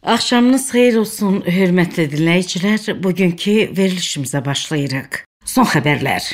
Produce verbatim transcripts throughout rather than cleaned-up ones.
Axşamınız xeyir olsun, hörmətli dinləyicilər. Bugünkü verilişimizə başlayırıq. Son xəbərlər.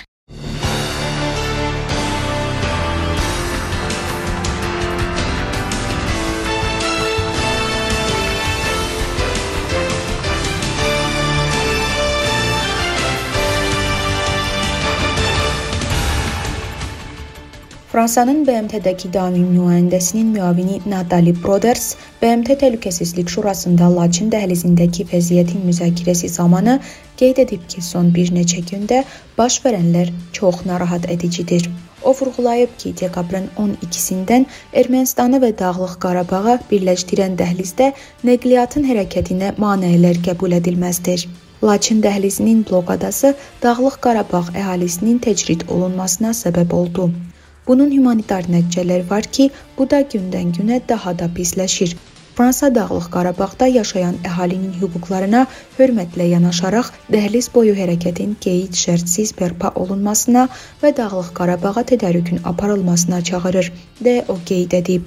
Fransanın B M T'dəki daimi nümayəndəsinin müavini Natali Broders, B M T Təhlükəsizlik Şurasında Laçın dəhlizindəki vəziyyətin müzakirəsi zamanı qeyd edib ki, son bir neçə gündə baş verənlər çox narahat edicidir. O vurğulayıb ki, dekabrın on ikisindən Ermənistanı və Dağlıq Qarabağı birləşdirən dəhlizdə nəqliyyatın hərəkətinə maneələr qəbul edilməzdir. Laçın dəhlizinin blokadası Dağlıq Qarabağ əhalisinin təcrid olunmasına səbəb oldu. Bunun humanitar nəticələri var ki, bu da gündən-günə daha da pisləşir. Fransa Dağlıq Qarabağda yaşayan əhalinin hüquqlarına hörmətlə yanaşaraq dəhliz boyu hərəkətin qeyd-şərtsiz bərpa olunmasına və Dağlıq Qarabağa tədarükün aparılmasına çağırır, deyə o qeyd edib.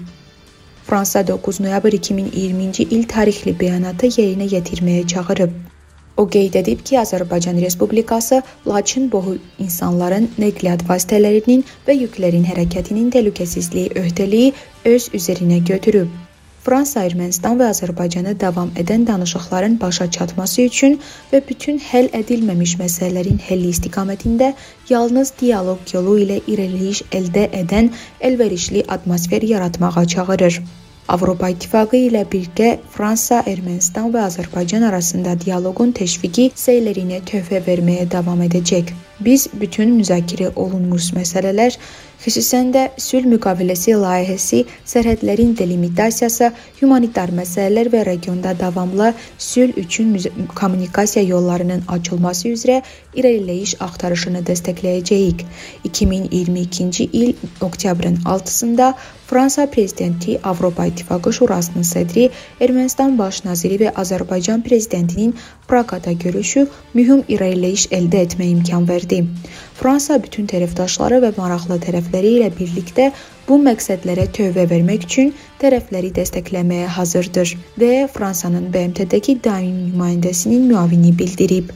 Fransa doqquz noyabr iki min iyirminci il tarixli bəyanatı yerinə yetirməyə çağırıb. O qeyd edib ki, Azərbaycan Respublikası Laçın boyu insanların nəqliyyat vasitələrinin və yüklərin hərəkətinin təhlükəsizliyi öhdəliyi öz üzərinə götürüb. Fransa, Ermənistan və Azərbaycana davam edən danışıqların başa çatması üçün və bütün həll edilməmiş məsələlərin həlli istiqamətində yalnız dialoq yolu ilə irəliləyiş əldə edən əlverişli atmosfer yaratmağa çağırır. Avropa İttifaqı ilə birgə Fransa, Ermənistan və Azərbaycan arasında dialoqun təşviqi səylərinə töhfə verməyə davam edəcək. Biz bütün müzakirə olunmuş məsələlər, xüsusən də sülh müqaviləsi layihəsi, sərhədlərin delimitasiyası, humanitar məsələlər və regionda davamlı sülh üçün kommunikasiya yollarının açılması üzrə irəliləyiş axtarışını dəstəkləyəcəyik. iki min iyirmi ikinci il oktyabrın altısında Fransa prezidenti, Avropa İttifaqı Şurasının sədri, Ermənistan baş naziri və Azərbaycan prezidentinin Praqada görüşü mühüm irəliləyiş əldə etmə imkan verdi. Fransa bütün tərəfdaşları və maraqlı tərəfləri ilə birlikdə bu məqsədlərə tövbə vermək üçün tərəfləri dəstəkləməyə hazırdır, deyə Fransanın B M T'dəki daimi nümayəndəsinin müavini bildirib.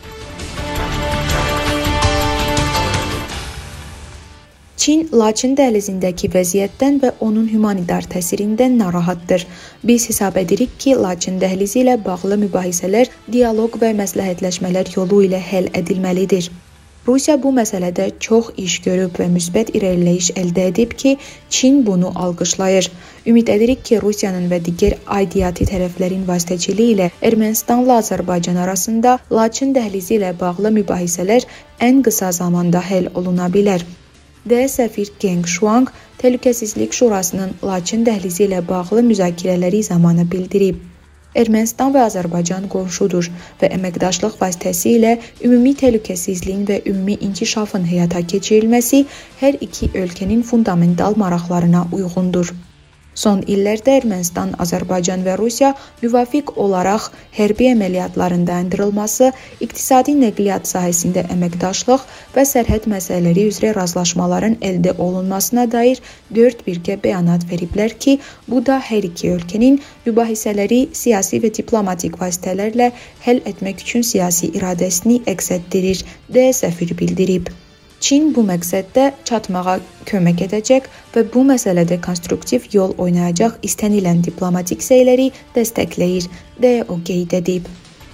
Çin, Laçın dəhlizindəki vəziyyətdən və onun humanitar təsirindən narahatdır. Biz hesab edirik ki, Laçın dəhlizi ilə bağlı mübahisələr dialoq və məsləhətləşmələr yolu ilə həll edilməlidir. Rusiya bu məsələdə çox iş görüb və müsbət irəliləyiş əldə edib ki, Çin bunu alqışlayır. Ümid edirik ki, Rusiyanın və digər aidiyyatı tərəflərin vasitəçiliyi ilə Ermənistanla Azərbaycan arasında Laçın dəhlizi ilə bağlı mübahisələr ən qısa zamanda həll oluna bilər. deyə səfir Geng Shuang Təhlükəsizlik Şurasının Laçın dəhlizi ilə bağlı müzakirələri zamanı bildirib. Ermənistan və Azərbaycan qonşudur və əməkdaşlıq vasitəsilə ümumi təhlükəsizliyin və ümumi inkişafın həyata keçirilməsi hər iki ölkənin fundamental maraqlarına uyğundur. Son illərdə Ermənistan, Azərbaycan və Rusiya müvafiq olaraq hərbi əməliyyatların dayandırılması, iqtisadi nəqliyyat sahəsində əməkdaşlıq və sərhəd məsələləri üzrə razılaşmaların əldə olunmasına dair dörd birgə bəyanat veriblər ki, bu da hər iki ölkənin mübahisələri siyasi və diplomatik vasitələrlə həll etmək üçün siyasi iradəsini əks etdirir, deyə səfir bildirib. Çin bu məqsəddə çatmağa kömək edəcək və bu məsələdə konstruktiv yol oynayacaq istənilən diplomatik səyləri dəstəkləyir, deyə o qeyd edib.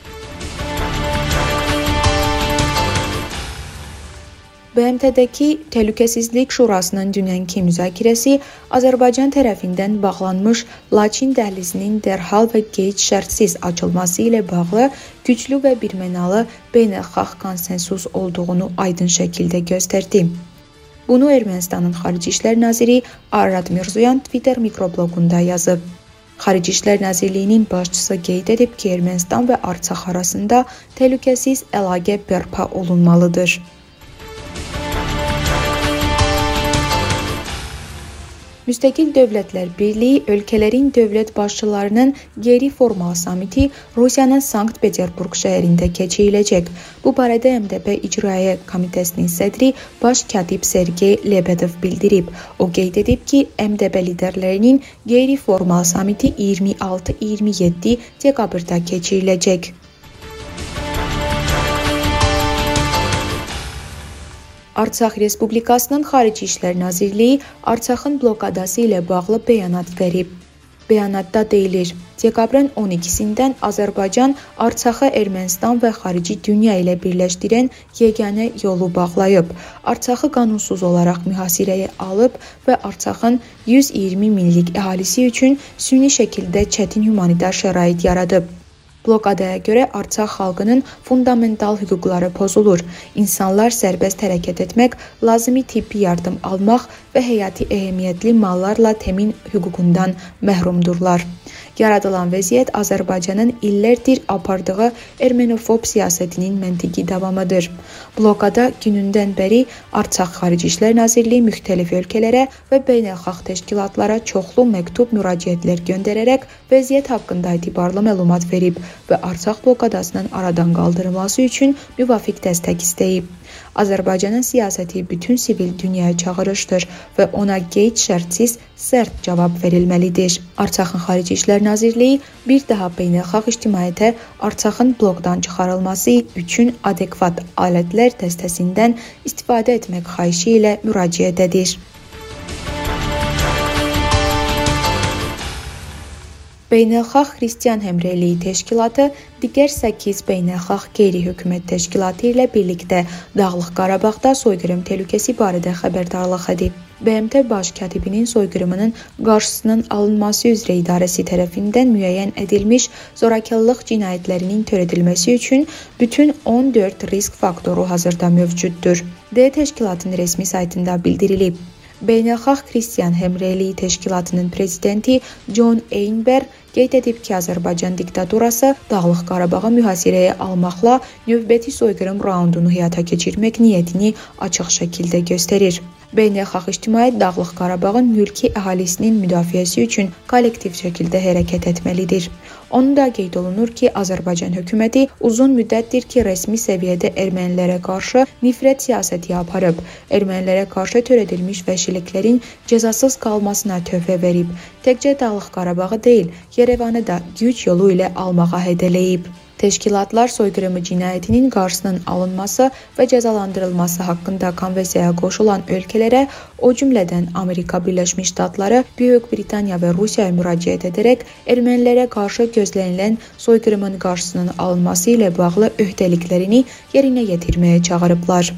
B M T'dəki Təhlükəsizlik Şurasının dünənki müzakirəsi Azərbaycan tərəfindən bağlanmış Laçın dəhlizinin dərhal və qeyd-şərtsiz açılması ilə bağlı güclü və birmənalı beynəlxalq konsensus olduğunu aydın şəkildə göstərdi. Bunu Ermənistanın Xarici İşlər Naziri Arad Mirzoyan Twitter mikroblogunda yazıb. Xarici İşlər Nazirliyinin başçısı qeyd edib ki, Ermənistan və Artsaq arasında təhlükəsiz əlaqə bərpa olunmalıdır. Müstəqil Dövlətlər Birliyi ölkələrin dövlət başçılarının qeyri-formal samiti Rusiyanın Sankt-Peterburq şəhərində keçiriləcək. Bu barədə M D P İcraiyyə Komitəsinin sədri Baş katib Sergey Lebedov bildirib. O qeyd edib ki, M D P liderlərinin qeyri-formal samiti iyirmi altı iyirmi yeddi dekabrda keçiriləcək. Artsaq Respublikasının Xarici İşlər Nazirliyi Artsaqın blokadası ilə bağlı bəyanat verib. Bəyanatda deyilir, dekabrın on ikisindən Azərbaycan Artsaxı Ermənistan və xarici dünya ilə birləşdirən yeganə yolu bağlayıb. Artsaxı qanunsuz olaraq mühasirəyə alıb və Artsaxın yüz iyirmi minlik əhalisi üçün süni şəkildə çətin humanitar şərait yaradıb. Blokadaya görə Artsaq xalqının fundamental hüquqları pozulur. İnsanlar sərbəst hərəkət etmək, lazımi tibbi yardım almaq və həyati əhəmiyyətli mallarla təmin hüququndan məhrumdurlar. Yaradılan vəziyyət Azərbaycanın illərdir apardığı ermenofob siyasətinin məntiqi davamıdır. Blokada günündən bəri Artsaq Xarici İşlər Nazirliyi müxtəlif ölkələrə və beynəlxalq təşkilatlara çoxlu məktub müraciətlər göndərərək vəziyyət haqqında etibarlı məlumat verib və Artsaq blokadasının aradan qaldırılması üçün müvafiq dəstək istəyib. Azərbaycanın siyasəti bütün sivil dünyaya çağırışdır və ona qeyd şərtsiz sərt cavab verilməlidir. Artsaqın Xarici İşlər Nazirliyi bir daha beynəlxalq ictimaiyyətə Artsaqın blokdan çıxarılması üçün adekvat alətlər dəstəsindən istifadə etmək xahişi ilə müraciət edir. Beynəlxalq Xristian Həmrəyliyi Təşkilatı digər səkkiz beynəlxalq qeyri-hökumət təşkilatı ilə birlikdə Dağlıq Qarabağda soyqırım təhlükəsi barədə xəbərdarlıq edib. B M T Baş katibinin soyqırımının qarşısının alınması üzrə idarəsi tərəfindən müəyyən edilmiş zorakılıq cinayətlərinin törədilməsi üçün bütün on dörd risk faktoru hazırda mövcuddur. D təşkilatın rəsmi saytında bildirilib. Beynəlxalq Xristian Həmrəyliyi Təşkilatının prezidenti John Einberg qeyd edib ki, Azərbaycan diktaturası Dağlıq Qarabağı mühasirəyə almaqla növbəti soyqırım raundunu həyata keçirmək niyyətini açıq şəkildə göstərir. Beynəlxalq ictimaiyyət Dağlıq Qarabağın mülki əhalisinin müdafiəsi üçün kollektiv şəkildə hərəkət etməlidir. Onun da qeyd olunur ki, Azərbaycan hökuməti uzun müddətdir ki, rəsmi səviyyədə ermənilərə qarşı nifrət siyasəti aparıb. Ermənilərə qarşı törədilmiş vəhşiliklərin cəzasız qalmasına töhfə verib. Təkcə Dağlıq Qarabağı deyil, Yerevanı da güc yolu ilə almağa hədələyib. Təşkilatlar soyqırımı cinayətinin qarşısının alınması və cəzalandırılması haqqında konvensiyaya qoşulan ölkələrə, o cümlədən Amerika Birləşmiş Ştatları, Böyük Britaniya və Rusiyaya müraciət edərək ermənilərə qarşı gözlənilən soyqırımın qarşısının alınması ilə bağlı öhdəliklərini yerinə yetirməyə çağırıblar.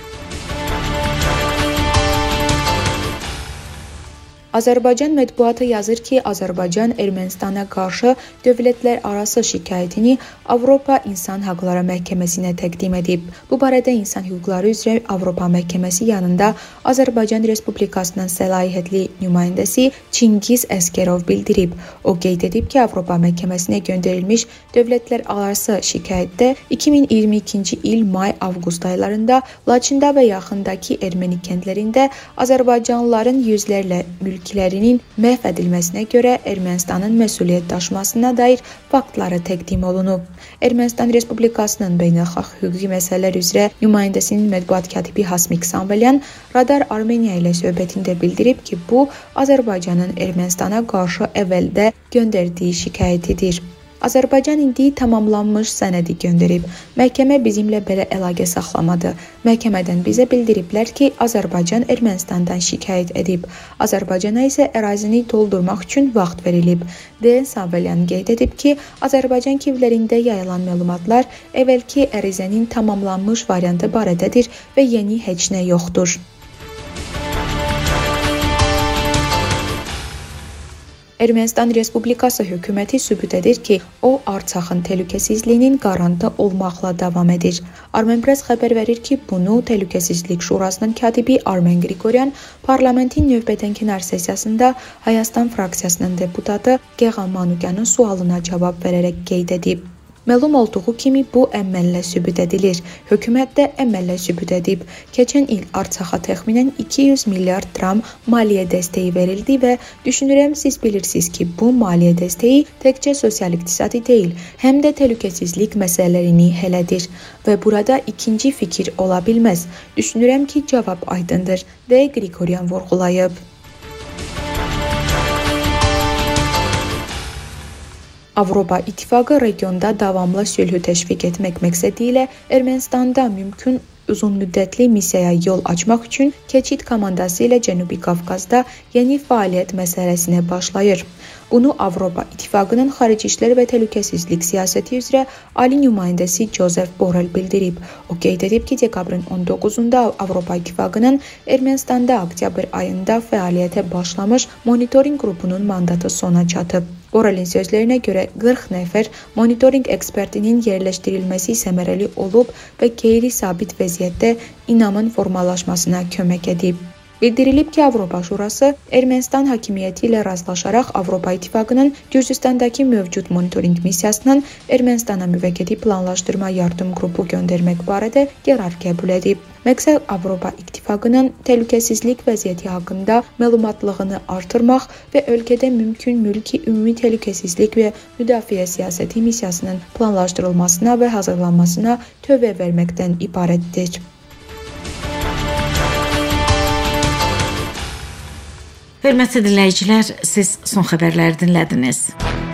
Azərbaycan mətbuatı yazır ki, Azərbaycan Ermənistana qarşı dövlətlərarası şikayətini Avropa İnsan Hüquqları Məhkəməsinə təqdim edib. Bu barədə İnsan Hüquqları üzrə Avropa Məhkəməsi yanında Azərbaycan Respublikasının səlahiyyətli nümayəndəsi Çingiz Əskərov bildirib. O qeyd edib ki, Avropa Məhkəməsinə göndərilmiş dövlətlərarası şikayətdə iki min iyirmi ikinci il may-avqust aylarında Laçında və yaxındakı erməni kəndlərində azərbaycanlıların yüzlərlə mülk mülklərinin məhv edilməsinə görə Ermənistanın məsuliyyət daşımasına dair faktları təqdim olunub. Ermənistan Respublikasının beynəlxalq hüquqi məsələlər üzrə nümayəndəsinin mətbuat katibi Hasmik Samvelyan Radar Armeniya ilə söhbətində bildirib ki, bu Azərbaycanın Ermənistana qarşı əvvəldə göndərdiyi şikayətidir. Azərbaycan indi tamamlanmış sənədi göndərib. Məhkəmə bizimlə belə əlaqə saxlamadı. Məhkəmədən bizə bildiriblər ki, Azərbaycan Ermənistandan şikayət edib. Azərbaycana isə ərazini doldurmaq üçün vaxt verilib. D. Samvelyan qeyd edib ki, Azərbaycan kivlərində yayılan məlumatlar əvvəlki ərizənin tamamlanmış variantı barədədir və yeni heç nə yoxdur. Ermənistan Respublikası hökuməti sübut edir ki, o Artsaqın təhlükəsizliyinin qarantı olmaqla davam edir. Armenpress xəbər verir ki, bunu Təhlükəsizlik Şurasının katibi Armen Qriqoryan parlamentin növbədənkənar sessiyasında Hayastan fraksiyasının deputatı Geğan Manukyanın sualına cavab verərək qeyd edib. Məlum olduğu kimi bu əməllə sübut edilir. Hökumət də əməllə sübut edib. Keçən il Arçaxa təxminən iki yüz milyard dram maliyyə dəstəyi verildi və düşünürəm siz bilirsiniz ki, bu maliyyə dəstəyi təkcə sosial-iqtisadi deyil, həm də təhlükəsizlik məsələlərini həll edir. Və burada ikinci fikir ola bilməz. Düşünürəm ki, cavab aydındır, deyə Qriqoryan vurğulayıb. Avropa İttifaqı regionda davamlı sülhü təşviq etmək məqsədi ilə Ermənistanda mümkün uzunmüddətli missiyaya yol açmaq üçün keçid komandası ilə Cənubi Qafqazda yeni fəaliyyət məsələsinə başlayır. Bunu Avropa İttifaqının Xarici İşlər və Təhlükəsizlik Siyasəti üzrə Ali nümayəndəsi Joseph Borrell bildirib. O qeyd edib ki, dekabrın on doqquzunda Avropa İttifaqının Ermənistanda oktyabr ayında fəaliyyətə başlamış monitorinq qrupunun mandatı sona çatıb. Borrellin sözlərinə görə qırx nəfər monitorinq ekspertinin yerləşdirilməsi səmərəli olub və qeyri-sabit vəziyyətdə inamın formalaşmasına kömək edib. Bildirilib ki, Avropa Şurası Ermənistan hakimiyyəti ilə razılaşaraq Avropa İttifaqının Gürcüstandakı mövcud monitorinq missiyasının Ermənistana müvəqqəti planlaşdırma yardım qrupu göndərmək barədə qərar qəbul edib. Məqsəd Avropa İttifaqının təhlükəsizlik vəziyyəti haqqında məlumatlığını artırmaq və ölkədə mümkün mülki ümumi təhlükəsizlik və müdafiə siyasəti missiyasının planlaşdırılmasına və hazırlanmasına tövə verməkdən ibarətdir. Hörmətli dinləyicilər, siz son xəbərləri dinlədiniz.